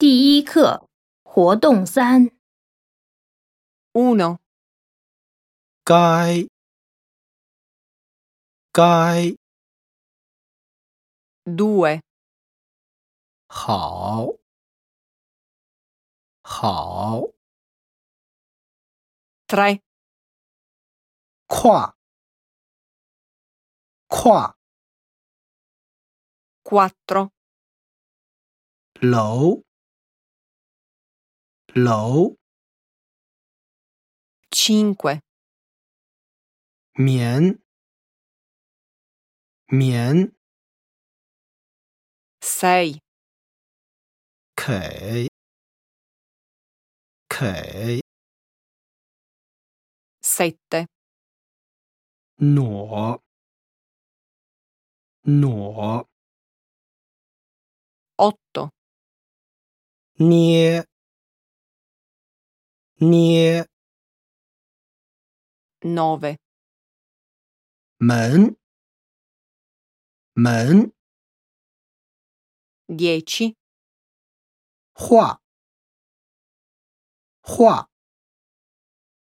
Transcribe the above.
第一课活动3 1, 该 2, 好 3, 跨 4, 楼 5, 棉 6, 给 7, 挪 8, 捏 9, 门 10, 画